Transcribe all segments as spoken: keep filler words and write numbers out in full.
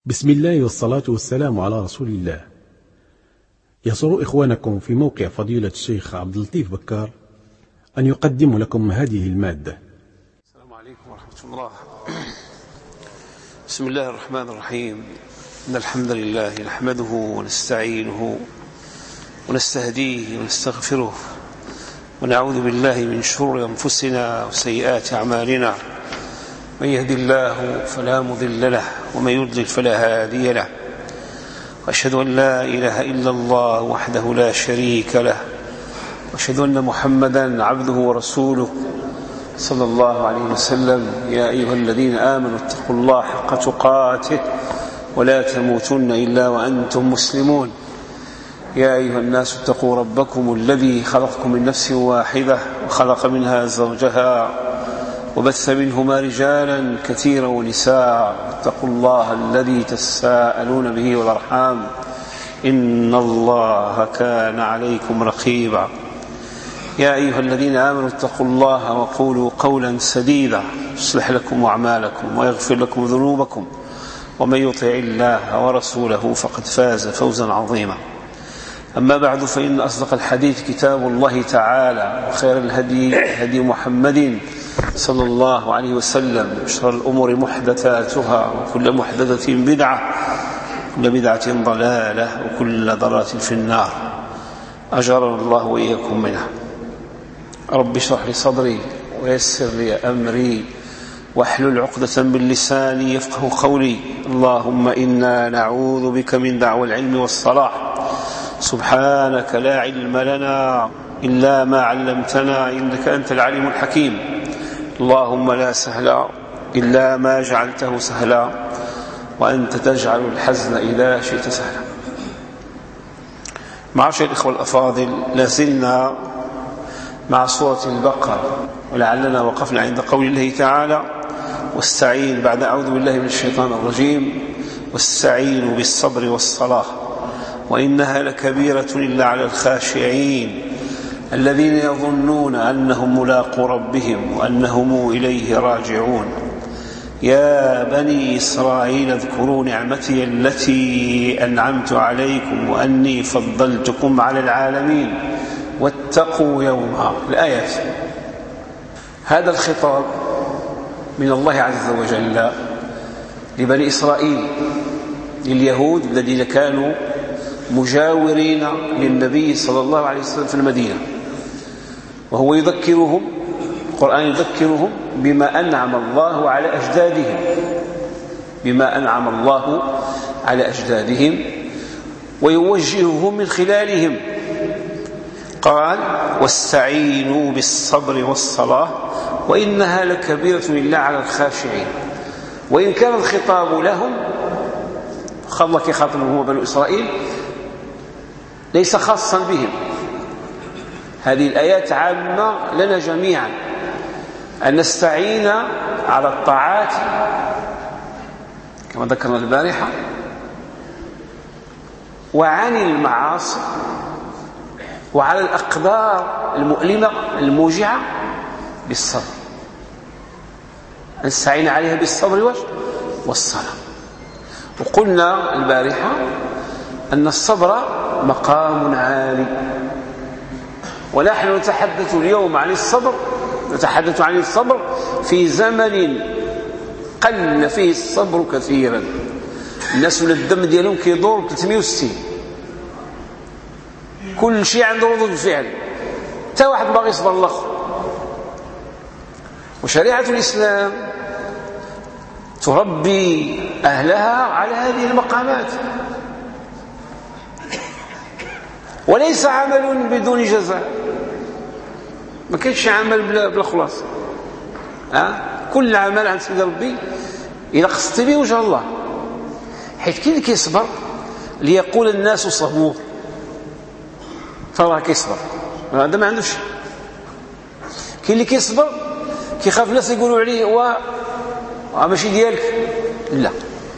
بسم الله والصلاة والسلام على رسول الله. يسر إخوانكم في موقع فضيلة الشيخ عبد اللطيف بكار أن يقدم لكم هذه المادة. السلام عليكم ورحمة الله. بسم الله الرحمن الرحيم. إن الحمد لله نحمده ونستعينه ونستهديه ونستغفره ونعوذ بالله من شرور أنفسنا وسيئات أعمالنا. من يهدي الله فلا مضل له ومن يضلل فلا هادي له. وأشهد أن لا إله إلا الله وحده لا شريك له، وأشهد أن محمدا عبده ورسوله صلى الله عليه وسلم. يا أيها الذين آمنوا اتقوا الله حق تقاته ولا تموتن إلا وأنتم مسلمون. يا أيها الناس اتقوا ربكم الذي خلقكم من نفس واحدة وخلق منها زوجها وبث منهما رجالا كثيرا ونساء. اتقوا الله الذي تساءلون به والأرحام إن الله كان عليكم رقيبا. يا أيها الذين آمنوا اتقوا الله وقولوا قولا سديدا يصلح لكم أعمالكم ويغفر لكم ذنوبكم، ومن يطع الله ورسوله فقد فاز فوزا عظيما. أما بعد، فإن أصدق الحديث كتاب الله تعالى، وخير الهدي هدي محمد صلى الله عليه وسلم، وشر الأمور محدثاتها، وكل محدثة بدعة، وكل بدعة ضلالة، وكل ضلالة في النار. أجرنا الله وإياكم منها. رب اشرح لي صدري ويسر لي أمري واحلل عقدة من لساني يفقه قولي. اللهم إنا نعوذ بك من دعوى العلم والصلاح، سبحانك لا علم لنا إلا ما علمتنا إنك أنت العليم الحكيم. اللهم لا سهل إلا ما جعلته سهلا، وأنت تجعل الحزن إذا شئت سهلا. معاشر الإخوة الأفاضل، لازلنا مع سورة البقرة، ولعلنا وقفنا عند قول الله تعالى: واستعين، بعد أعوذ بالله من الشيطان الرجيم: واستعينوا بالصبر والصلاة وإنها لكبيرة إلا على الخاشعين الذين يظنون أنهم ملاقو ربهم وأنهم إليه راجعون. يا بني إسرائيل اذكروا نعمتي التي أنعمت عليكم وأني فضلتكم على العالمين واتقوا يوما. الآيات. هذا الخطاب من الله عز وجل لبني إسرائيل، لليهود الذين كانوا مجاورين للنبي صلى الله عليه وسلم في المدينة، وهو يذكرهم، القرآن يذكرهم بما أنعم الله على أجدادهم، بما أنعم الله على أجدادهم ويوجههم من خلالهم. قال: واستعينوا بالصبر والصلاة وإنها لكبيرة إلا على الخاشعين. وإن كان الخطاب لهم، الله كخاطبهم هو بنو إسرائيل، ليس خاصا بهم. هذه الآيات عامة لنا جميعا، أن نستعين على الطاعات كما ذكرنا البارحة، وعن المعاصي، وعلى الأقدار المؤلمة الموجعة بالصبر. نستعين عليها بالصبر والصلاة. وقلنا البارحة أن الصبر مقام عالي، ونحن نتحدث اليوم عن الصبر، نتحدث عن الصبر في زمن قل فيه الصبر كثيرا. الناس ولا الدم ديالهم كيدور ثلاثمائة وستين، كل شيء عنده ردود فعل، حتى واحد باغي يصبر الاخر. وشريعة الإسلام تربي أهلها على هذه المقامات، وليس عمل بدون جزاء. ما كاينش عمل بلا خلاص. أه؟ كل عمل عند سيدي ربي إذا قصدت به وجه الله، حيث كاين اللي كيصبر ليقول الناس صبور، فراه كيصبر، هذا ما عندوش. كاين اللي كيصبر كيخاف الناس يقولوا عليه وا ماشي ديالك، لا.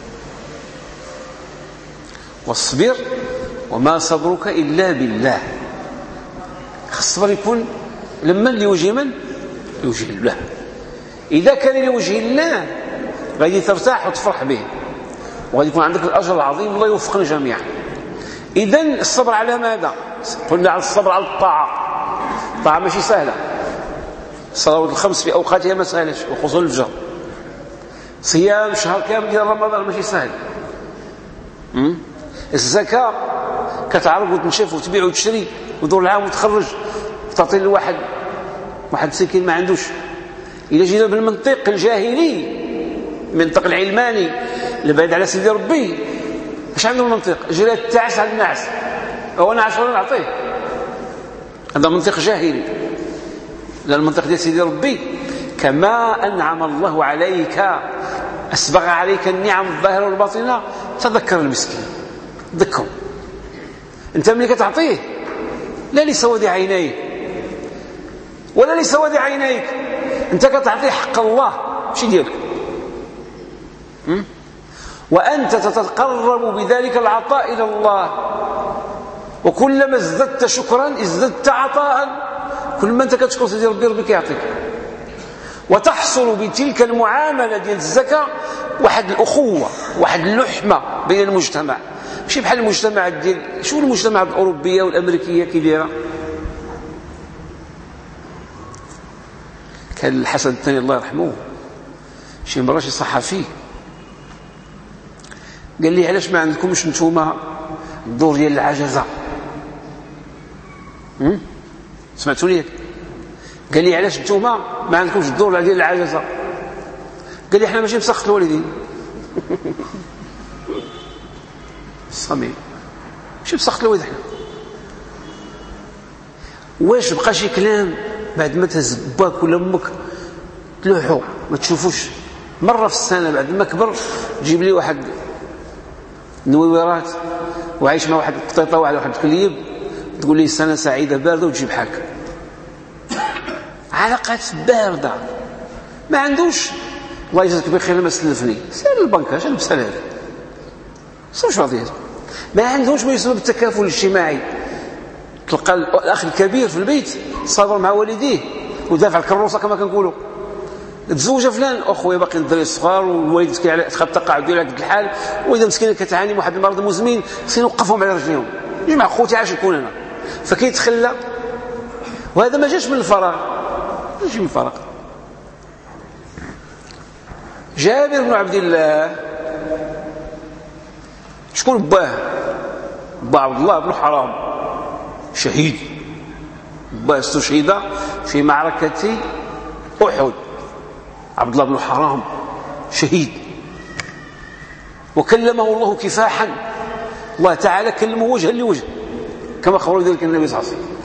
واصبر وما صبرك إلا بالله. الصبر يكون لما لوجه من؟ لوجه الله. إذا كان لوجه الله غادي ترتاح وتفرح به، وغادي يكون عندك الأجر العظيم. الله يوفقنا جميعا. إذن الصبر على ماذا؟ قلنا على الصبر على الطاعة. الطاعة ماشي سهلة. الصلوات الخمس في أوقاتها ما سهلش، وخصوصا الفجر. صيام شهر كامل ديال رمضان ماشي سهل. الزكاة كتعرض وتنشف وتبيع وتشري ودور العام وتخرج وتعطي لواحد واحد سكين ما عندوش. إلا جينا بالمنطق الجاهلي، المنطق العلماني اللي بعيد على سيدي ربي، اش عنده المنطق؟ جرى التعس على النعس، هو نعس ولا نعطيه؟ هذا منطق جاهلي. لا، المنطق ديال سيدي ربي كما أنعم الله عليك، أسبغ عليك النعم الظاهرة والباطنة، تذكر المسكين، ذكر. أنت ملي كتعطيه لا لسواد عينيه ولا لسواد عينيك، أنت كتعطيه حق الله ماشي ديالك. وأنت تتقرب بذلك العطاء إلى الله، وكلما ازددت شكرا ازددت عطاء. كل ما أنت كتشكر سيدي ربي ربي كيعطيك. وتحصل بتلك المعاملة ديال الزكاة واحد الأخوة، واحد اللحمة بين المجتمع. ماشي بحال المجتمعات ديال شو المجتمعات الأوروبية والأمريكية كي دايرة. كان الحسن الثاني الله يرحمه شي مرة شي صحفي قال لي علاش ما عندكمش نتوما الدور ديال العجزة؟ سمعتوني؟ قال لي علاش نتوما ما عندكمش الدور ديال العجزة؟ قال لي احنا ماشي مسخط الوالدين. الصميم ماشي مسخط الوالدين احنا. واش بقى شي كلام بعد ما تهز باك ولا امك تلوحوا ما تشوفوش مرة في السنة بعد ما كبر تجيب لي واحد نويرات وعايش مع واحد القطيطة وعلى واحد الكليب تقول لي سنة سعيدة باردة وتجيب حالك. علاقات باردة ما عندوش. الله يجزاك بخير ما سلفني سير للبنك اش نلبسها لها سير شو غادي ما عندوش ما يسمى بالتكافل الاجتماعي. تلقى الاخ الكبير في البيت صابر مع والديه ودافع الكروسه كما كنقولوا. تزوج فلان اخويا باقي الدراري الصغار والوالد مسكين تخاف التقاعد ديال هذا الحال، واذا مسكينه كتعاني من واحد المرض مزمن خصني نوقفهم على رجليهم. جماعه خوتي عاش نكون انا فكيتخلى. وهذا ما جاش من الفراغ، ما جاش من الفراغ. جابر بن عبد الله شكون باه؟ با عبد الله بن حرام شهيد. با استشهد في معركة أحد. عبد الله بن حرام شهيد وكلمه الله كفاحا. الله تعالى كلمه وجها لوجه كما خبر ذلك النبي صلى الله عليه وسلم.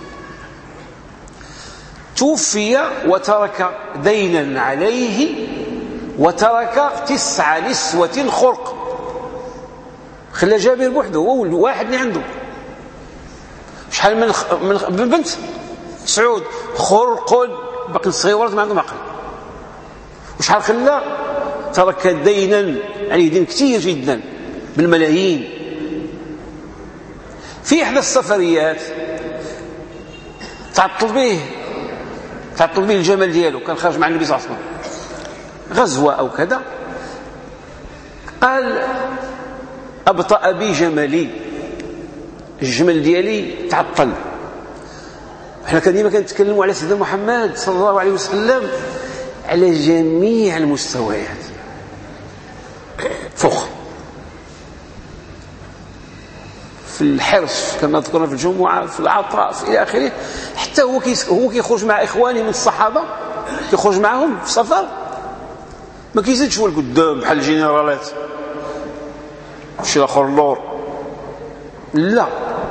توفي وترك دينا عليه وترك تسع نسوة خرق. خلى جابر بوحده هو واحد اللي عنده شحال من من بنت سعود خرق باقي صغيرات ما عندهم عقل. وشحال خلى ترك دينا يعني دين كثير جدا بالملايين. في احدى السفريات تعطل به تعطل به الجمل ديالو، كان خارج مع النبي صلى الله عليه وسلم غزوة أو كذا، قال أبطأ بي جملي، الجمل ديالي تعطل. احنا كان ديما كنتكلموا على سيدنا محمد صلى الله عليه وسلم على جميع المستويات فوق، في الحرص كما ذكرنا في الجمعة، في العطاء، في إلى آخره. حتى هو هو كيخرج مع إخوانه من الصحابة، كيخرج معهم في سفر ما كيزيدش هو القدام بحال الجنرالات شي الاخر اللور، لا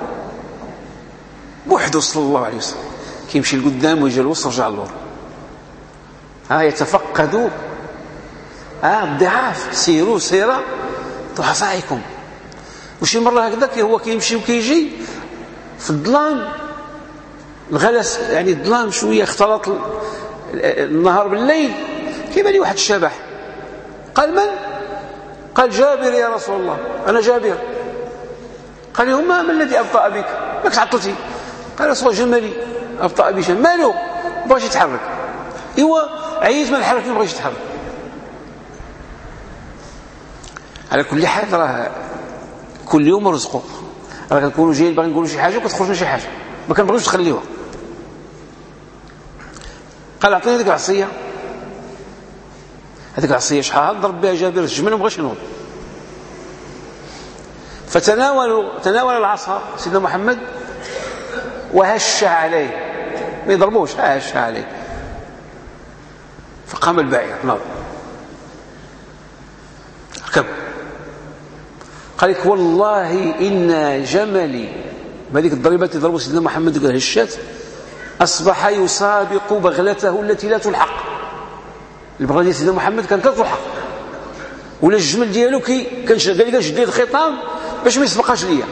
بوحده صلى الله عليه وسلم كيمشي لقدام ويجي الوسط ويرجع اللور. ها يتفقدوا ها الضعاف، سيروا سيره ضعفائكم. وشي مره هكذا هو كيمشي وكيجي في الظلام الغلس، يعني الظلام شويه اختلط النهار بالليل، كيبان لي واحد الشبح. قال من؟ قال جابر يا رسول الله، انا جابر. قال له ما ما الذي ابطأ بك؟ ماك تعطلتي؟ قال رسول الله جملي ابطأ بي. مالو؟ ما بغاش يتحرك. ايوا عييت ما نحرك، ما بغاش يتحرك. على كل حال راه كل يوم رزقه، راه كنكونوا جايين باغي نقولوا شي حاجه وكتخرجنا شي حاجه ما كنبغيوش تخليوها. قال اعطيني هذيك العصيه، هذيك العصيه شحال ضرب بها جابر الجمل وما بغاش ينوض. فتناولوا تناول العصا سيدنا محمد وهش عليه، ما يضربوش، هش عليه. فقام البعير ناض ركب، قال لك والله إن جملي بهذيك الضريبة اللي ضربوا سيدنا محمد قال هشات أصبح يسابق بغلته التي لا تلحق. البغلة ديال سيدنا محمد كانت لا تلحق، ولا الجمل ديالو كي كان قال لي كنشد ليه الخطام باش ما يسبقاش ليا.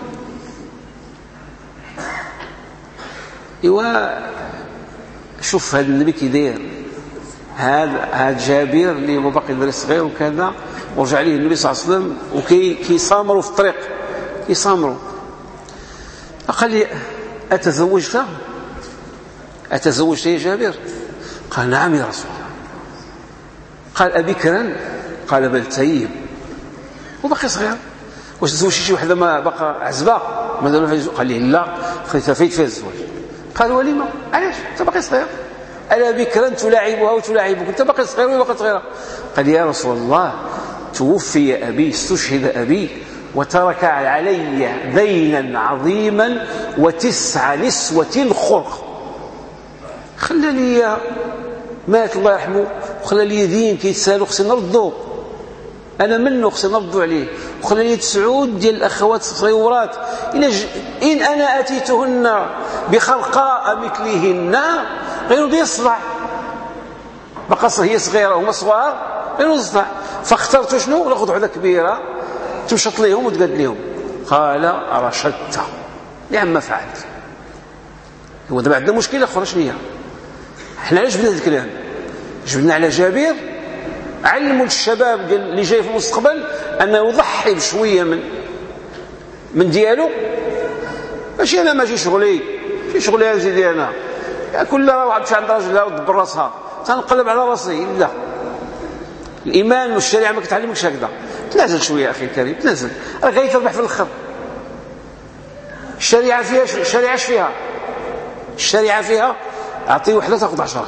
ايوا شوف هذا النبي كي داير، هذا هذا جابر اللي هو باقي دري صغير وكذا، ورجع عليه النبي صلى الله عليه وسلم وكي كيصامروا في الطريق كيصامروا. قال لي أتزوجت؟ أتزوجت يا جابر؟ قال نعم يا رسول الله. قال أبكرا؟ قال بل تيب وباقي صغير. واش تزوج شي وحده ما باقا عزبه؟ قال لي لا، خليتها فايت فيها الزواج. قال ولما؟ علاش؟ انت باقي صغير. ألا بكرا تلاعبها وتلاعبك، انت باقي صغير وهي باقي صغيره. قال يا رسول الله توفي أبي، استشهد أبي وترك علي دينا عظيما وتسع نسوة خرق. خلى لي مات الله يرحمه وخلى لي دين كيتسالوا خصني نردو، أنا منه خصني نردو عليه، وخلى لي تسعود ديال الأخوات الصغيورات إن, ج... إن أنا أتيتهن بخلقاء مثلهن غير بيصلع، بقى هي صغيرة وهما صغار غير يصلع. فاخترت شنو؟ ناخذ وحده كبيرة تمشط ليهم وتقاد ليهم. قال رشدت، نعم ما فعلت. هو دابا عندنا مشكلة أخرى شنو هي؟ احنا علاش جبنا هذا الكلام؟ جبنا على جابر علموا الشباب اللي جاي في المستقبل أنه يضحي بشوية من من ديالو. ماشي أنا ماشي شغلي، شي شغلي يا سيدي أنا كل واحد مشى عند راجلها ودبر راسها تنقلب على راسي. لا، الإيمان والشريعة ما كتعلمكش هكذا. تنازل شوية أخي الكريم، تنازل، راه غادي تربح في الآخر. الشريعة فيها الشريعة اش فيها؟ الشريعة فيها أعطي وحدة تأخذ عشرة.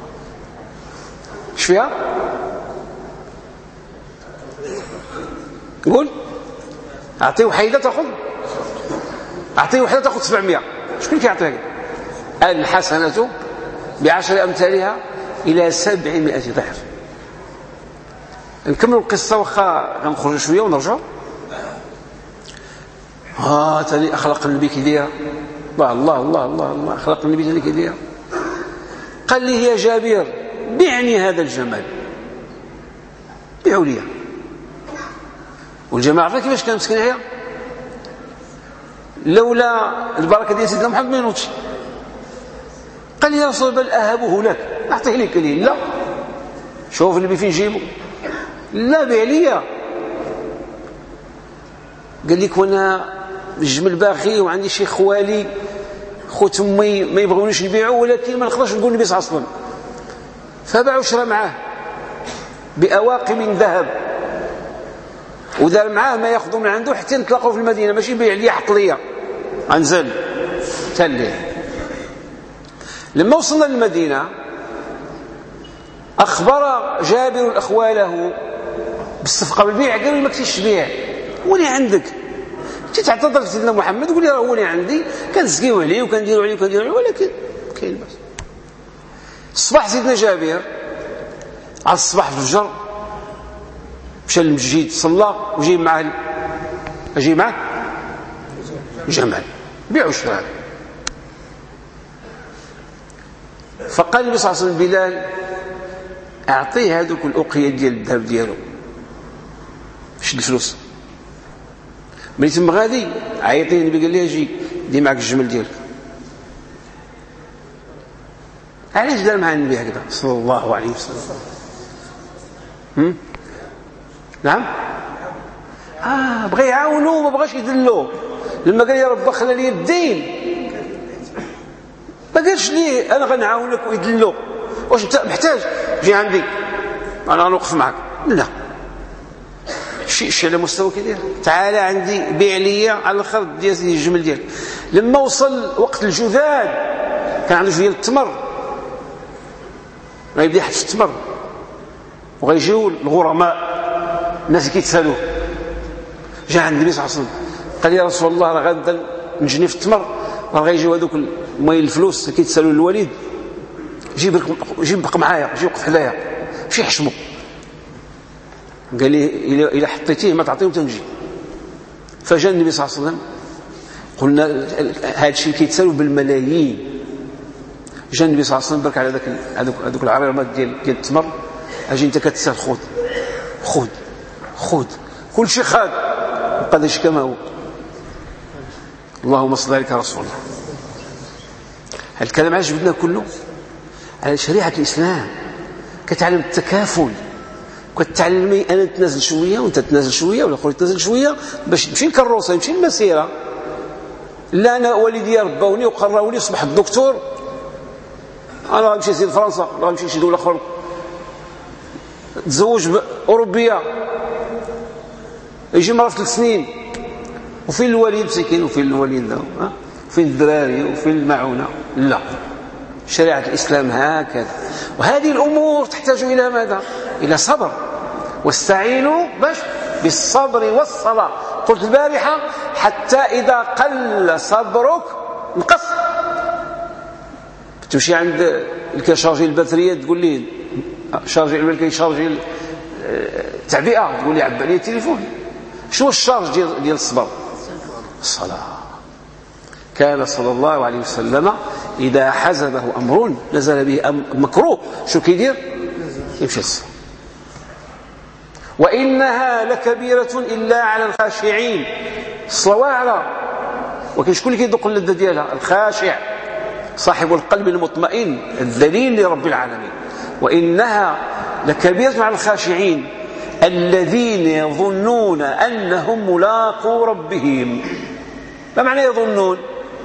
اش فيها؟ قول. أعطي وحيدة تأخذ، أعطي وحدة تأخذ سبعمية. شكون كيعطيها؟ الحسنة بعشر أمثالها إلى سبعمائة ضعف. نكملوا القصة واخا غنخرجوا شوية ونرجعوا. ها تاني أخلاق النبي كي دايرة، الله الله الله الله الله أخلاق النبي تاني كي دايرة. قال لي يا جابر بعني هذا الجمل، بيعوا لي. والجماعة عرفنا كيفاش كان مسكين هي، لولا البركة ديال سيدنا محمد ما ينوضش. قال لي يا رسول بل أهبه لك، نعطيه لك. لي لا، شوف النبي فين جيبه، لا بيع لي. قال لك وانا الجمل باخي وعندي شي خوالي خوت امي ما يبغونيش يبيعوا، ولكن ما نقدرش نقول النبي صلى الله عليه وسلم. فباعوا شرا معاه بأواق من ذهب، ودار معاه ما ياخذوا من عنده حتى نتلاقوا في المدينه، ماشي يبيع لي حط لي انزل تلي. لما وصلنا للمدينه اخبر جابر اخواله بالصفقه بالبيع. قالوا لي ما كنتيش تبيع، هو اللي عندك انت تعتذر لسيدنا محمد قول لي راه هو اللي عندي، كنسقيو عليه وكنديروا عليه وكنديروا عليه، ولكن كاين باس. الصباح سيدنا جابر على الصباح في الفجر مشى للمسجد صلى وجاي معاه اجي معاه جمال بيعوا شرا. فقال النبي صلى الله عليه وسلم بلال اعطيه هذوك الاوقيه ديال الذهب ديالو، شد الفلوس. ملي تم غادي عيطيه النبي قال لي اجي دي معك الجمل ديالك. علاش دار مع النبي هكذا صلى الله عليه وسلم؟ هم؟ نعم. اه بغى يعاونو ما بغاش يدلو. لما قال يا رب خلى لي الدين ما قالش ليه انا غنعاونك ويدلو. واش انت محتاج جي عندي انا غنوقف معك؟ لا، شي شي على مستوى كيدير تعال عندي بيع لي على الاخر ديال الجمل ديالك. لما وصل وقت الجذاذ كان عنده شويه التمر غيبدا يحط في التمر وغيجيو الغرماء الناس اللي كيتسالوه. جاء عند النبي صلى الله عليه وسلم قال يا رسول الله راه غادا نجني في التمر راه غيجيو هذوك المال الفلوس اللي كيتسالوا الوليد جيب جيب بق معايا جيب وقف حدايا ماشي يحشمو. قال لي الا حطيتيه ما تعطيهم تنجي. فجاء النبي صلى الله عليه وسلم قلنا هذا الشيء كيتسالوا بالملايين. جاء النبي صلى الله عليه وسلم برك على ذاك هذوك هذوك العريرمات ديال ديال التمر اجي انت كتسال خذ خذ خذ كل شيء خاد وقد ايش كما هو. اللهم صل عليك يا رسول الله. هذا الكلام علاش بدنا كله على شريعه الاسلام كتعلم التكافل وكتعلمي انا نتنازل شويه وانت تنازل شويه ولا اخر يتنازل شويه باش تمشي الكروسه يمشي المسيره. لا انا والدي رباوني وقراوني اصبح الدكتور انا غنمشي نسير فرنسا ولا غنمشي لشي دوله اخرى تزوج باوروبيه يجي مرة في ثلاث سنين وفين الوالد مسكين وفين الوالد ها وفين الدراري وفين المعونه. لا شريعه الاسلام هكذا. وهذه الامور تحتاج الى ماذا؟ الى صبر. واستعينوا باش بالصبر والصلاه. قلت البارحه حتى اذا قل صبرك نقص. تمشي عند الكشارجي الباتريه تقول لي شارجي الملكي كيشارجي التعبئه تقول لي عبى لي التليفون. شنو الشارج ديال ديال الصبر؟ الصلاه. كان صلى الله عليه وسلم اذا حزبه امر نزل به أمر مكروه شو كيدير؟ يمشي الصلاه. وانها لكبيره الا على الخاشعين. الصلاه واعره ولكن شكون اللي كيذوق اللذه ديالها؟ الخاشع صاحب القلب المطمئن الذليل لرب العالمين. وانها لكبيره على الخاشعين الذين يظنون أنهم ملاقو ربهم. ما معنى يظنون؟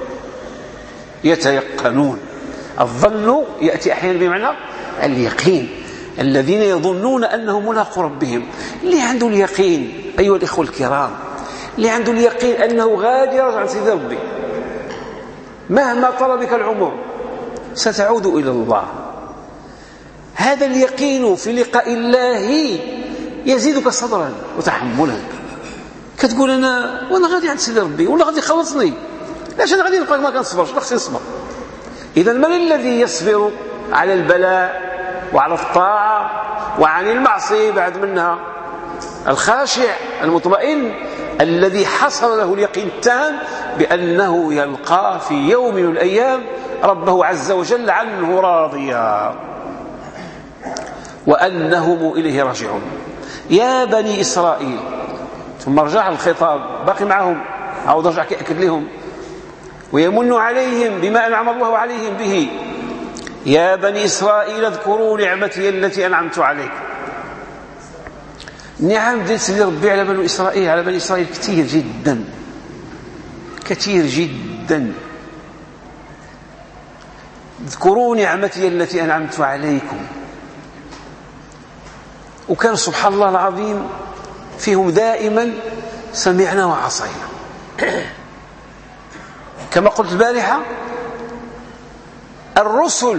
يتيقنون. الظن يأتي أحيانا بمعنى اليقين. الذين يظنون أنهم ملاقو ربهم. اللي عنده اليقين أيها الإخوة الكرام اللي عنده اليقين أنه غادي يرجع عن سيد ربي مهما طلبك العمر ستعود إلى الله. هذا اليقين في لقاء الله يزيدك صبرا وتحملا. كتقول انا وانا غادي عند سيدي ربي ولا غادي يخلصني لاش انا غادي نبقى ما كنصبرش خصني نصبر. اذا من الذي يصبر على البلاء وعلى الطاعه وعن المعصيه بعد منها؟ الخاشع المطمئن الذي حصل له اليقين التام بانه يلقى في يوم من الايام ربه عز وجل عنه راضيا وانهم اليه راجعون. يا بني إسرائيل. ثم رجع الخطاب باقي معهم عاود رجع كيأكد لهم ويمن عليهم بما أنعم الله عليهم به. يا بني إسرائيل اذكروا نعمتي التي أنعمت عليكم. نعم ديال سيدي ربي على بني إسرائيل على بني إسرائيل كثير جدا كثير جدا. اذكروا نعمتي التي أنعمت عليكم. وكان سبحان الله العظيم فيهم دائما سمعنا وعصينا. كما قلت البارحة الرسل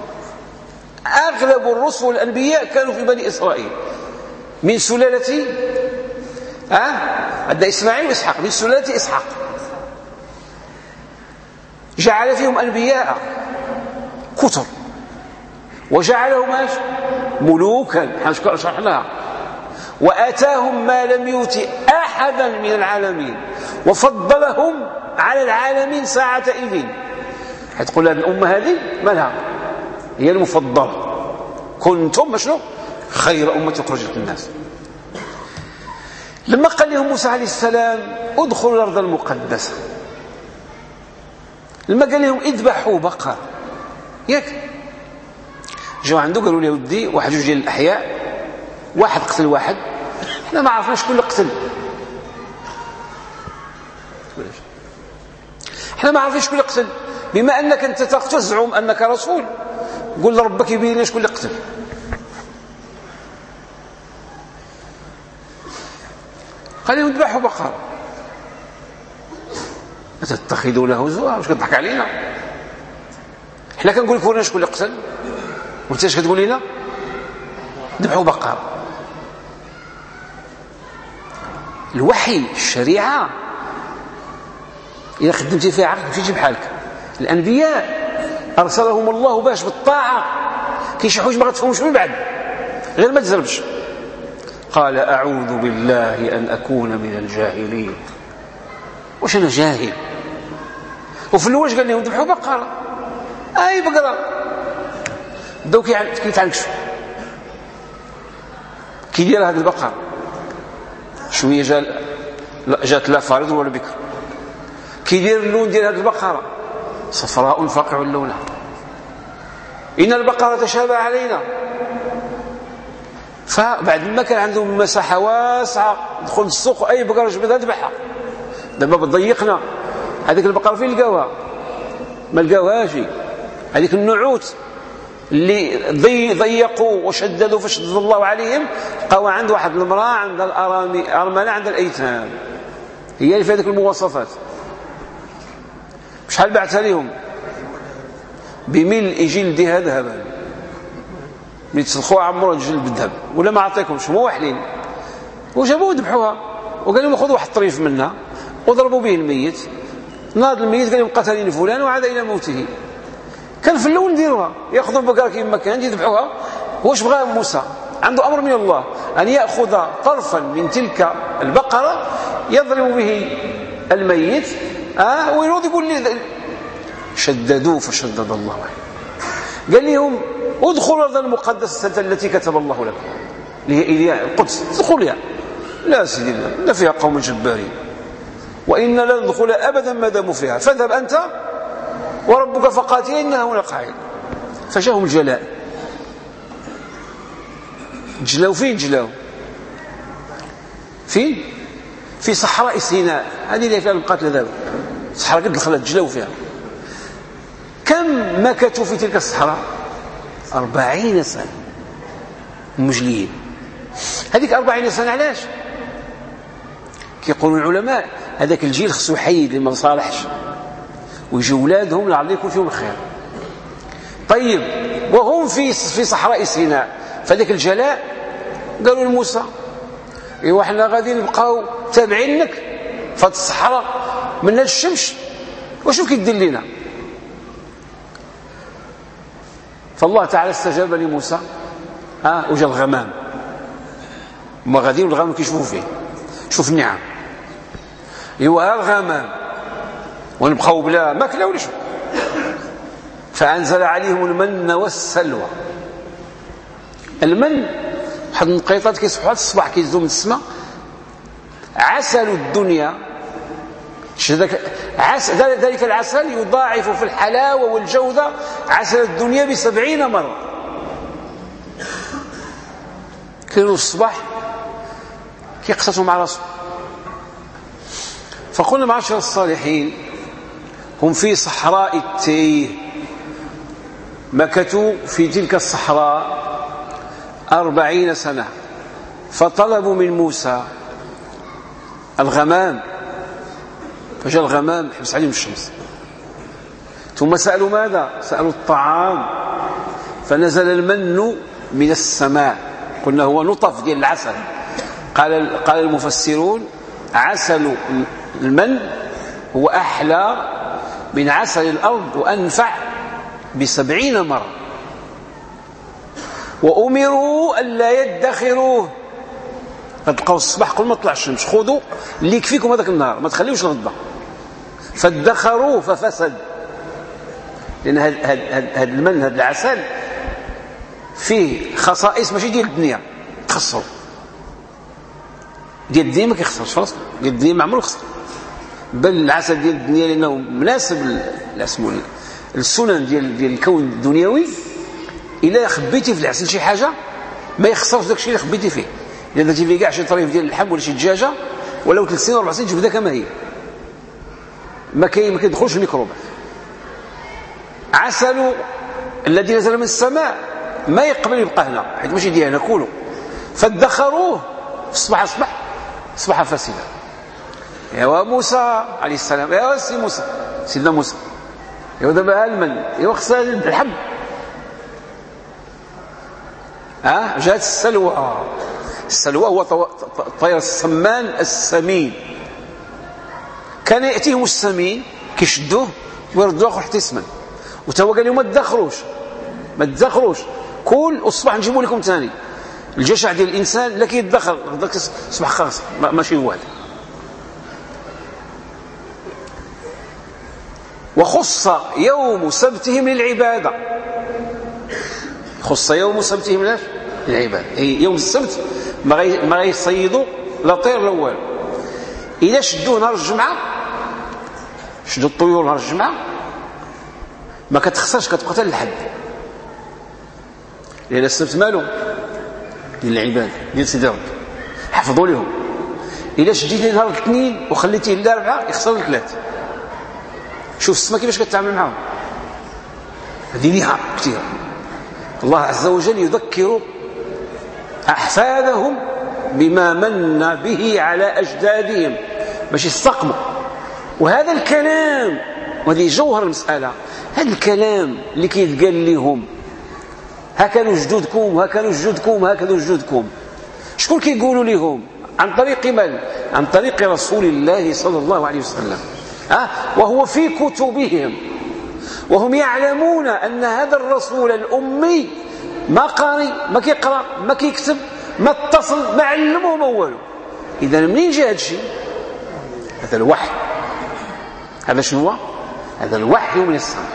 أغلب الرسل والأنبياء كانوا في بني إسرائيل من سلالة أه؟ عندنا إسماعيل وإسحاق من سلالة إسحاق. جعل فيهم أنبياء كتر وجعلهم ايش؟ ملوكا شرحناها. وآتاهم ما لم يؤت أحدا من العالمين وفضلهم على العالمين ساعة إذن. حتقول هذه الأمة هذه مالها؟ هي المفضلة. كنتم شنو؟ خير أمة أخرجت للناس. لما قال لهم موسى عليه السلام ادخلوا الأرض المقدسة لما قال لهم اذبحوا بقر ياك جاو عنده قالوا له ودي واحد جوج ديال الاحياء واحد قتل واحد احنا ما عرفناش شكون اللي قتل احنا ما عرفناش شكون اللي قتل. بما انك انت تزعم انك رسول قول لربك يبين لنا شكون اللي قتل. قال لهم اذبحوا بقرة. أتتخذونه هزوا؟ واش كتضحك علينا؟ حنا كنقول لك ورينا شكون اللي قتل وانت اش كتقول لنا؟ ذبحوا بقرة. الوحي الشريعة إذا خدمتي فيها عقل تمشي تجيب بحالك. الأنبياء أرسلهم الله باش بالطاعة، كاين شي حوايج ما غتفهموش من بعد غير ما تزربش. قال أعوذ بالله أن أكون من الجاهلين. واش أنا جاهل؟ وفي الأول قال لهم ذبحوا بقرة، أي بقرة. بداو كيتعنكشوا كي داير هذه البقرة. شوية جا جات لا فارض ولا بكر. كي داير اللون ديال هذه البقرة صفراء فاقع لونها. إن البقرة تشابه علينا. فبعد ما كان عندهم مساحة واسعة دخل السوق أي بقرة جبدها ذبحها. دابا ضيقنا هذيك البقرة فين لقاوها؟ ما لقاوهاش. هذيك النعوت اللي ضي ضيقوا وشددوا فشدد الله عليهم لقاوها عند واحد المرأة عند الأرامي أرملة عند الأيتام، هي اللي في هذيك المواصفات. شحال بعتها لهم؟ بملء جلدها ذهبا. ملي تسلخوها عمروا الجلد بالذهب ولا ما عطيكمش هما واحدين. وجابوه وذبحوها وقال لهم خذوا واحد الطريف منها وضربوا به الميت. ناض الميت قال لهم قتلني فلان وعاد الى موته. كان في الاول نديروها ياخذوا البقره كيما كان يذبحوها. واش بغى موسى؟ عنده امر من الله ان ياخذ طرفا من تلك البقره يضرب به الميت اه وينوض يقول لي شددوه فشدد الله عليه. قال لهم ادخلوا الارض المقدسه التي كتب الله لكم اللي هي إلياء القدس. ادخلوا. لا سيدي لا فيها قوم جبارين وإن لا ندخل أبدا ما داموا فيها فاذهب أنت وربك فقاتل إنها هنا قاعد. فجاءهم الجلاء. جلاو فين؟ جلاو فين؟ في صحراء سيناء. هذه اللي فيها القتل ذا صحراء قد دخلت جلاو فيها. كم مكثوا في تلك الصحراء؟ أربعين سنة مجليين. هذيك أربعين سنة علاش؟ كيقولون العلماء هذاك الجيل خصو يحيد اللي ما صالحش ويجي ولادهم لعل يكون فيهم الخير. طيب وهم في في صحراء سيناء فذاك الجلاء قالوا لموسى ايوا حنا غادي نبقاو تابعينك في هذه الصحراء من الشمس وشوف كيدير لنا. فالله تعالى استجاب لموسى ها وجا الغمام. هما غاديين والغمام كيشوفوا فيه. شوف النعم. ايوا الغمام ونبقاو بلا ماكله ولا شو. فانزل عليهم المن والسلوى. المن واحد النقيطات كيصبحوا هذا الصباح كيزو من السماء. عسل الدنيا ذلك العسل يضاعف في الحلاوه والجوده عسل الدنيا بسبعين مره. كانوا الصباح كيقتصوا مع راسهم. فقلنا معاشر الصالحين هم في صحراء التيه مكثوا في تلك الصحراء أربعين سنة. فطلبوا من موسى الغمام فجاء الغمام حبس عليهم الشمس. ثم سألوا ماذا؟ سألوا الطعام. فنزل المن من السماء. قلنا هو نطف ديال العسل. قال قال المفسرون عسل المن هو أحلى من عسل الأرض وأنفع بسبعين مرة. وأمروا ألا يدخروه. فتلقوا الصباح قل ما طلع الشمس خذوا اللي يكفيكم هذاك النهار ما تخليوش الغدا. فادخروه ففسد. لأن هذا المن هذا العسل فيه خصائص ماشي ديال الدنيا تخسروا. ديال الدنيا ما كيخسرش فراسك. ديال الدنيا ما عمره يخسر. بل العسل ديال الدنيا لأنه مناسب لاسمه السنن ديال ديال الكون الدنيوي. إلا خبيتي في العسل شي حاجة ما يخسرش داك الشيء اللي خبيتي فيه. إذا درتي فيه كاع شي طريف ديال اللحم ولا شي دجاجة ولو ثلاث سنين ولا أربع سنين تجبدها كما هي ما كاين ما كيدخلش الميكروب. عسل الذي نزل من السماء ما يقبل يبقى هنا حيت ماشي ديالنا كله. فادخروه في الصباح الصباح أصبح فاسدا. يا موسى عليه السلام، يا سي موسى، سيدنا موسى، يا دابا المن، يا خصها الحب. ها جاءت السلوى. السلوى هو الطير السمان السمين. كان يأتيهم السمين كيشدوه ويردوه اخر حتى يسمن، وتا هو قال لهم ما تدخلوش ما تدخلوش كل الصباح نجيبوا لكم ثاني. الجشع ديال الانسان لا كيتدخل صباح خاص ماشي هو هذا. وخص يوم سبتهم للعباده، خص يوم سبتهم للعباده. يوم السبت ما غيصيدوا لا طير لا والو. اذا شدوه نهار الجمعه، شدوا الطيور نهار الجمعه، ما كتخسرش، كتبقى حتى للحد، لان السبت مالو ديال العباد ديال سيدي ربي، حفظوا لهم. اذا شديتيه نهار الاثنين وخليتيه للاربعاء يخسر الثلاث. شوف السما كيفاش كتعامل معهم، هذه نعم كثيره. الله عز وجل يذكر احفادهم بما من به على اجدادهم باش يستقموا. وهذا الكلام، وهذه جوهر المساله، هذا الكلام اللي كيتقال لهم ها كانوا جدودكم ها كانوا جدودكم ها كانوا جدودكم، شكون كيقولوا لهم؟ عن طريق من؟ عن طريق رسول الله صلى الله عليه وسلم. أه؟ وهو في كتبهم، وهم يعلمون أن هذا الرسول الأمي ما قاري، ما كيقرأ، ما كيكتب، ما اتصل، ما علمه ما والو. إذا منين جاء هذا الشيء؟ هذا الوحي. هذا شنو هو؟ هذا الوحي من السماء.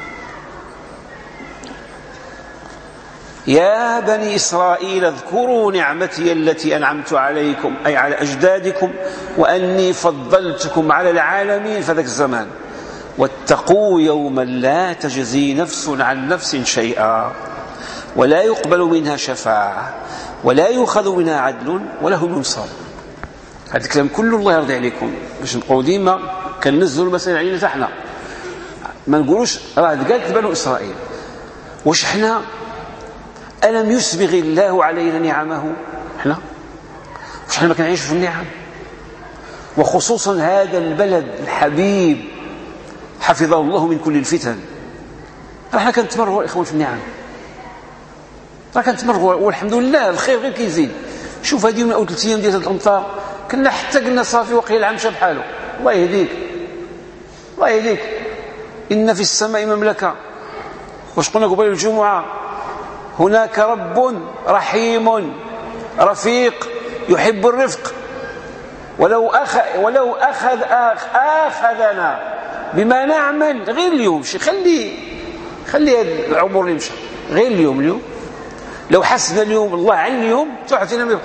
يا بني إسرائيل اذكروا نعمتي التي أنعمت عليكم، أي على أجدادكم، وأني فضلتكم على العالمين في ذاك الزمان. واتقوا يوما لا تجزي نفس عن نفس شيئا ولا يقبل منها شفاعة ولا يؤخذ منها عدل ولا هم ينصرون. هذا الكلام كله الله يرضي عليكم، باش نبقاو ديما كننزلوا المسائل علينا حتى حنا، ما نقولوش راه قالت بنو إسرائيل. واش حنا ألم يسبغ الله علينا نعمه؟ حنا واش حنا ما كنعيش في النعم؟ وخصوصا هذا البلد الحبيب حفظه الله من كل الفتن. راه كنتمروا الاخوان في النعم، راه كنتمروا والحمد لله الخير غير كيزيد. شوف هذه يوم او ثلاث ايام ديال الامطار كنا حتى قلنا صافي وقيل العام مشى بحاله. الله يهديك الله يهديك. ان في السماء مملكه. واش قلنا قبل الجمعه؟ هناك رب رحيم رفيق يحب الرفق. ولو أخذ ولو أخذ آخذنا بما نعمل غير اليوم شي، خلي خلي هذا العمر اللي مشى غير اليوم. اليوم لو حسنا اليوم الله عن اليوم تعطينا ما يبقى.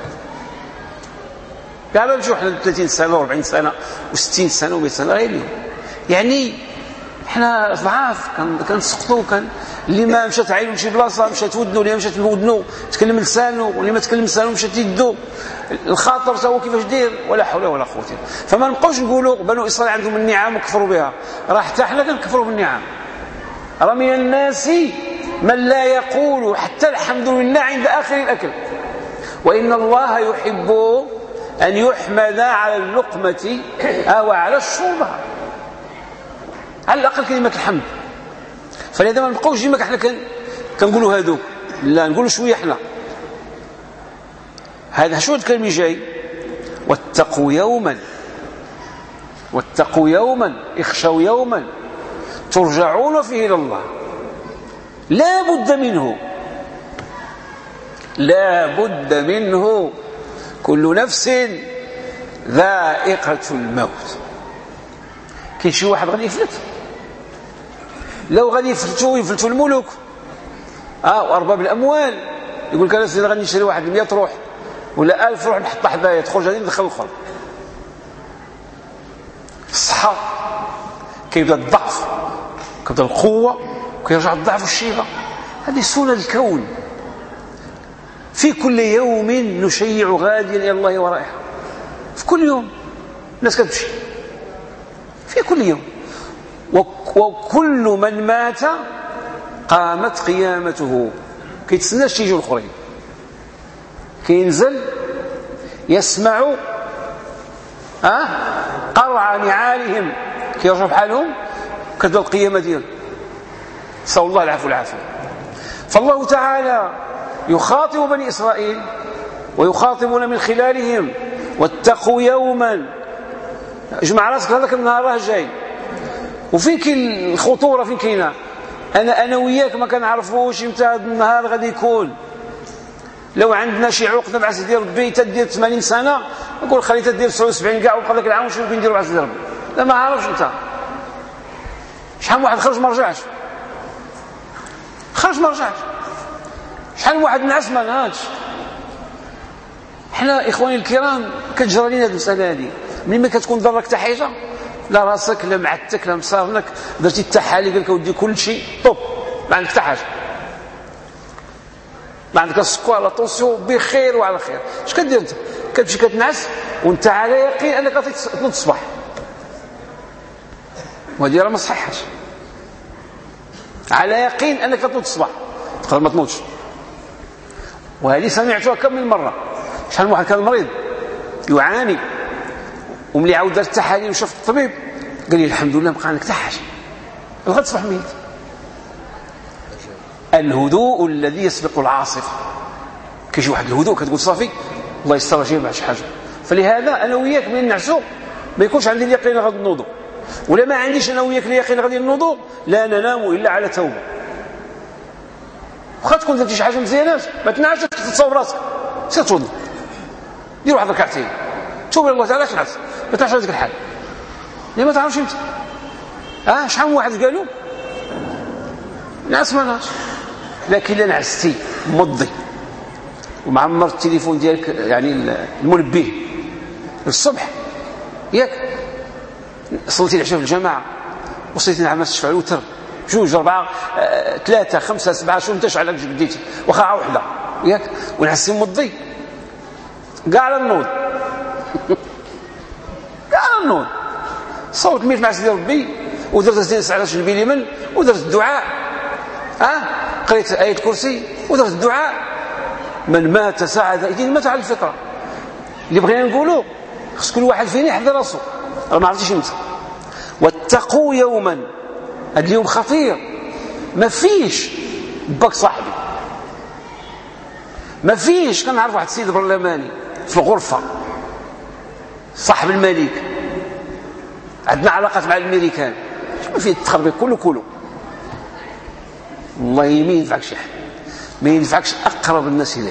قالوا نمشيو حنا ثلاثين سنة وأربعين سنة وستين سنة ومئة سنة غير اليوم. يعني حنا ضعاف كنسقطوا. كان اللي ما مشات عينه لشي بلاصه مشات ودنو، اللي مشات ودنو تكلم لسانه، واللي ما تكلم لسانه مشات يدو. الخاطر تا هو كيفاش داير؟ ولا حول ولا قوه. فما نبقاوش نقولوا بنو اسرائيل عندهم النعم وكفروا بها، راه حتى حنا كنكفروا بالنعم. راه من الناس من لا يقول حتى الحمد لله عند اخر الاكل، وان الله يحب ان يحمد على اللقمه او على الشوربه، على الاقل كلمه الحمد. فلهذا ما نبقاوش ديما حنا كنقولوا هذوك، لا نقولوا شويه حنا. هذا شو الكلام اللي جاي؟ واتقوا يوما واتقوا يوما اخشوا يوما ترجعون فيه الى الله لا بد منه لا بد منه كل نفس ذائقة الموت. كاين شي واحد غادي يفلت، لو غادي يفلتوا يفلتوا الملوك اه وارباب الاموال، يقول لك انا سيدي غادي نشري واحد مئة روح ولا ألف روح نحطها حدايا، تخرج هذه ندخل الاخر. الصحه كيبدا الضعف، كيبدا القوه، وكيرجع الضعف والشيبه. هذه سنن الكون. في كل يوم نشيع غاديا الى الله ورائحه. في كل يوم الناس كتمشي في كل يوم. وكل من مات قامت قيامته. كيتسناش يجيو الاخرين، كينزل يسمع أه؟ قرع نعالهم كيرجعوا بحالهم كذا القيامة ديال. نسأل الله العفو والعافية. فالله تعالى يخاطب بني إسرائيل ويخاطبون من خلالهم واتقوا يوما. اجمع راسك هذاك النهار راه جاي. وفين كاين الخطورة؟ فين كاينه؟ انا انا وياك ما كنعرفوش امتى هذا النهار غادي يكون. لو عندنا شي عقده مع سيدي ربي تدير ثمانين سنه نقول خلي تدير تسعة وسبعين كاع وبقى ذاك العام شنو نديروا مع سيدي ربي؟ لا ما عارفش انت. شحال من واحد خرج ما رجعش، خرج ما رجعش. شحال من واحد نعس ما نهضش. حنا اخواني الكرام كتجرى لينا هذه المساله هذه. ملي ما كتكون ضرك حتى حاجه، لا راسك لا معدتك لا مصارنك، درتي التحاليل قال لك ودي كل شيء طوب، ما عندك حتى حاجه، ما عندك السكر لا طونسيون، بخير وعلى خير. اش كدير انت؟ كتمشي كتنعس وانت على يقين انك غادي تنوض الصباح، وهذه راه ما صحيحاش. على يقين انك تنوض الصباح تقدر ما تنوضش. وهذه سمعتها كم من مره. شحال من واحد كان مريض يعاني وملي عاود دار التحاليل وشاف الطبيب قال لي الحمد لله ما بقى عندك حتى حاجه، الغد تصبح ميت. الهدوء الذي يسبق العاصفه. كيجي واحد الهدوء كتقول صافي الله يستر جاي مع شي حاجه. فلهذا انا وياك من نعسو ما يكونش عندي اليقين غادي نوضوا، ولا ما عنديش انا وياك اليقين غادي نوضوا لا ننام الا على توبه. واخا تكون درتي شي حاجه مزيانه ما تنعسش تتصور راسك سير توض، دير واحد ركعتين توب الى الله تعالى تنعس، ما تنعسش هذيك الحال ليه ما تعرفش انت. اه شحال من واحد قالوا نعس ما نعس، لكن لا نعستي مضي ومعمر التليفون ديالك يعني المنبه الصبح ياك صليتي العشاء في الجماعه وصليتي نعم تشفع الوتر جوج أربعة آه، ثلاثة خمسة سبعة شو انتش على بديتي واخا وحده ياك ونعسي مضي كاع على النوض كاع على النوض. صوت ميت مع سيدي ربي ودرت زين ساعه جنبي اليمين ودرت الدعاء اه قريت آية الكرسي ودرت الدعاء. من مات ساعة إذن مات على الفطرة. اللي بغينا نقوله خص كل واحد فينا يحضر راسو راه ما عرفتيش امتى. واتقوا يوما، هذا اليوم خطير ما فيش باك صاحبي، ما فيش. كنعرف واحد السيد برلماني في الغرفة صاحب الملك، عندنا علاقات مع الامريكان، ما فيه التخربيق كله كله. والله ما ينفعك شي حد، ما ينفعكش أقرب الناس إليك.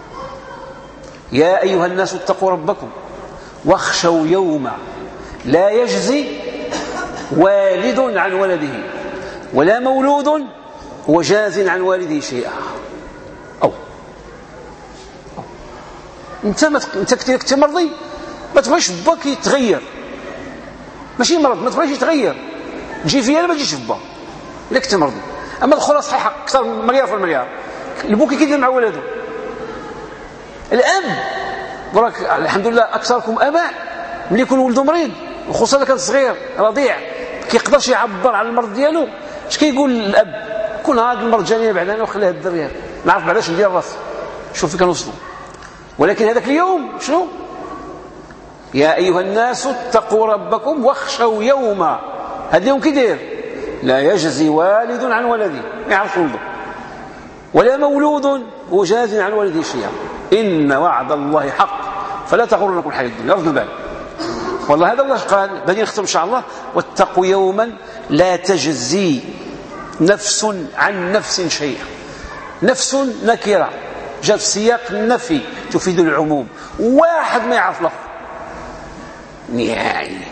يا أيها الناس اتقوا ربكم واخشوا يوما لا يجزي والد عن ولده ولا مولود هو جاز عن والده شيئا. أو, أو. انت ما انت كنت مرضي ما تبغيش باك يتغير، ماشي مرض ما تبغيش يتغير، تجي فيا ما تجيش با الا كنت مرضي. اما الاخرى صحيحه اكثر من مليار في المليار. البوكي كيدير مع ولده. الاب براك الحمد لله اكثركم اباء ملي يكون ولده مريض وخصوصا اذا كان صغير رضيع كيقدرش يعبر على المرض ديالو. اش كيقول الاب؟ كون هذا المرض جاني بعد انا وخليه الدريات نعرف بعداش ندير راسي شوف فين كنوصلوا. ولكن هذاك اليوم شنو؟ يا ايها الناس اتقوا ربكم واخشوا يوما. هذا اليوم كيدير؟ لا يجزي والد عن ولده، ما يعرف ولده، ولا مولود هو جاز عن والده شيئا. إن وعد الله حق فلا تغرنكم الحياة الدنيا. رد البال والله هذا الله قال. بدي نختم إن شاء الله. واتقوا يوما لا تجزي نفس عن نفس شيئا. نفس نكرة جاء في سياق النفي تفيد العموم، واحد ما يعرف له نهائي.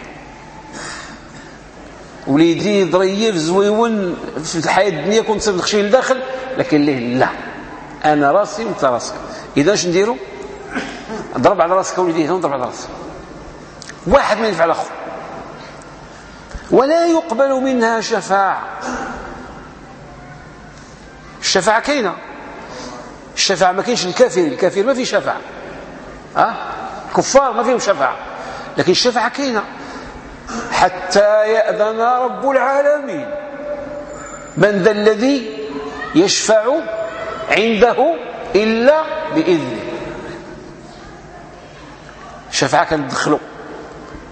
وليدي ظريف زويون في الحياة الدنيا كنت صرت نخشي لداخل، لكن ليه لا أنا راسي وانت راسك. إذا اش نديرو؟ نضرب على راسك وليدي هنا نضرب على راسك. واحد ما ينفع الأخر. ولا يقبل منها شفاعة. الشفاعة كاينة. الشفاعة ما كاينش الكافر، الكافر ما فيه شفاعة. أه؟ كفار ما فيهم شفاعة، لكن الشفاعة كاينة. حتى يأذن رب العالمين من ذا الذي يشفع عنده إلا بإذنه. الشفاعة كندخلوا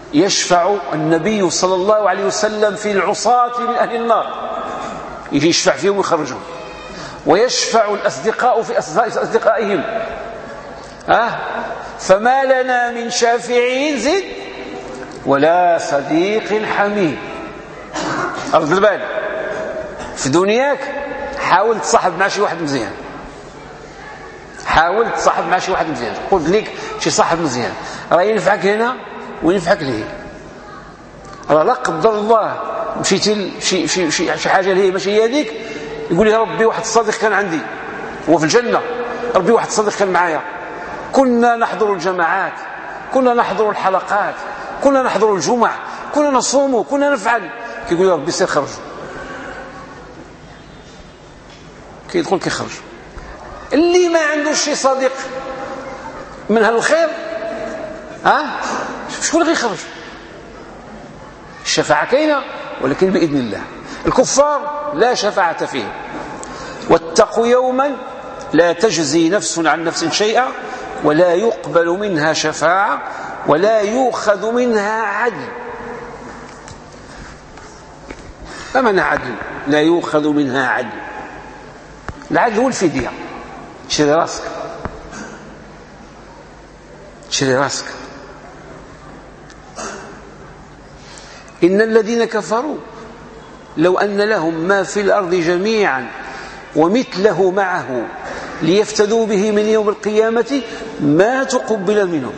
يشفع النبي صلى الله عليه وسلم في العصاة من أهل النار، يجي يشفع فيهم ويخرجهم، ويشفع الأصدقاء في أصدقائهم. أه؟ فما لنا من شافعين زد ولا صديق حميم. أرض البال في دنياك حاول تصاحب مع شي واحد مزيان، حاول تصاحب مع شي واحد مزيان، قلت لك شي صاحب مزيان راه ينفعك هنا وينفعك ليه. راه لا قدر الله مشيتي شي شي شي حاجه اللي هي ماشي هي هذيك، يقول لي ربي واحد الصديق كان عندي هو في الجنه، ربي واحد الصديق كان معايا، كنا نحضر الجماعات، كنا نحضر الحلقات، كنا نحضر الجمع، كنا نصوم، كنا نفعل. كيقول لي ربي سير خرج، كيدخل كيخرج. اللي ما عندوش شي صديق من هالخير ها شكون اللي غيخرج؟ الشفاعة كاينة ولكن بإذن الله. الكفار لا شفاعة فيهم. واتقوا يوما لا تجزي نفس عن نفس شيئا ولا يقبل منها شفاعة ولا يؤخذ منها عدل. فمن عدل لا يؤخذ منها عدل؟ العدل هو الفدية. شري راسك، شري راسك. إن الذين كفروا لو أن لهم ما في الأرض جميعا ومثله معه ليفتدوا به من يوم القيامة ما تقبل منهم.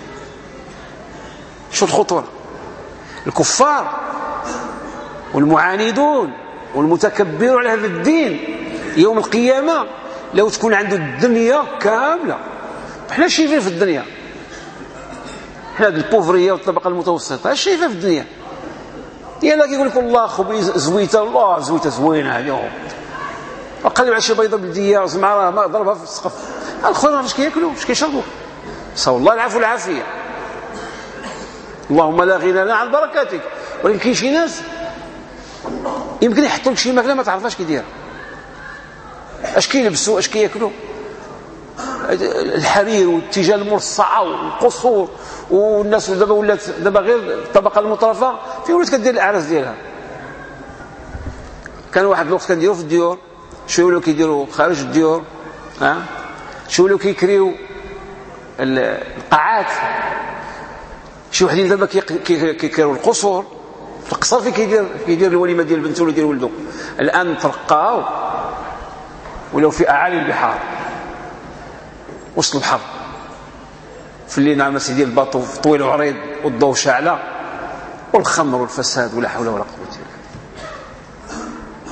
شو الخطورة؟ الكفار والمعاندون والمتكبرون على هذا الدين يوم القيامة لو تكون عنده الدنيا كاملة. احنا شايفين في الدنيا، احنا البوفرية والطبقة المتوسطة اش شايفين في الدنيا؟ يلا كيقول لك الله خبز زويته، الله زويته زوينه اليوم، وقلب على شي بيضه بلديه وزعما ما ضربها في السقف. الخضر اش كياكلوا اش كيشربوا؟ نسال الله العفو والعافيه. اللهم لا غنى لنا عن بركاتك. ولكن كاين شي ناس يمكن يحطوا لك شي ماكله ما تعرفاش كي دايره، اش كيلبسوا اش كياكلوا، الحرير والتيجان المرصعه والقصور، والناس دابا ولات دابا غير الطبقه المترفه في ولات كدير الاعراس ديالها. كان واحد الوقت كنديروا في الديور، شو ولاو كيديروا خارج الديور، ها شو ولاو كيكريو القاعات. شي وحدين دابا كيكريو القصور، القصر في كيدير كيدير الوليمه ديال بنته ولا ديال ولده. الان ترقاو ولو في اعالي البحار وسط البحر، في الليل نعم سيدي الباطو طويل وعريض والضوء شاعله والخمر والفساد ولا حول ولا قوه الا بالله.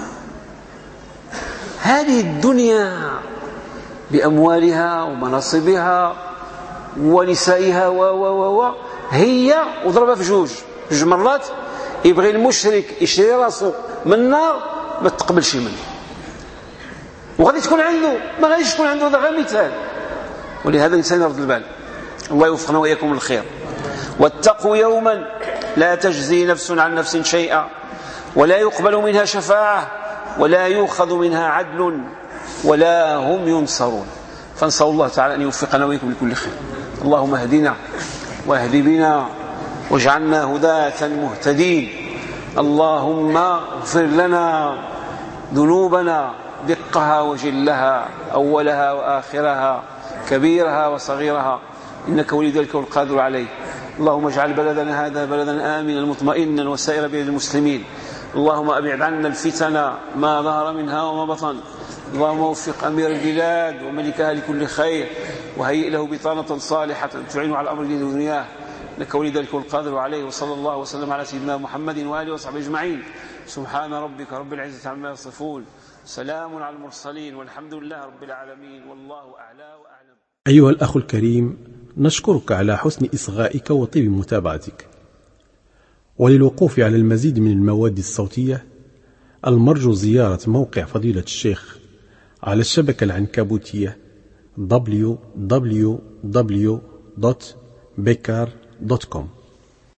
هذه الدنيا باموالها ومناصبها ونسائها و و و هي وضربها في جوج جوج مرات. يبغي المشرك يشري راسه من النار ما تقبلش منه، وغادي تكون عنده ما غاديش تكون عنده. هذا غير مثال، ولهذا الانسان يرد البال. الله يوفقنا واياكم للخير. واتقوا يوما لا تجزي نفس عن نفس شيئا ولا يقبل منها شفاعة ولا يؤخذ منها عدل ولا هم ينصرون. فنسأل الله تعالى أن يوفقنا وإياكم لكل خير. اللهم اهدنا واهد بنا واجعلنا هداة مهتدين. اللهم اغفر لنا ذنوبنا دقها وجلها أولها وآخرها كبيرها وصغيرها إنك ولي ذلك والقادر عليه. اللهم اجعل بلدنا هذا بلدا آمنا مطمئنا وسائر بلاد المسلمين. اللهم أبعد عنا الفتن ما ظهر منها وما بطن. اللهم وفق أمير البلاد وملكها لكل خير وهيئ له بطانة صالحة تعين على أمر دين ودنياه إنك ولي ذلك والقادر عليه. وصلى الله وسلم على سيدنا محمد وآله وصحبه أجمعين. سبحان ربك رب العزة عما يصفون، سلام على المرسلين والحمد لله رب العالمين والله أعلى وأعلم. أيها الأخ الكريم، نشكرك على حسن إصغائك وطيب متابعتك. وللوقوف على المزيد من المواد الصوتية المرجو زيارة موقع فضيلة الشيخ على الشبكة العنكبوتية دبليو دبليو دبليو دوت بيكار دوت كوم.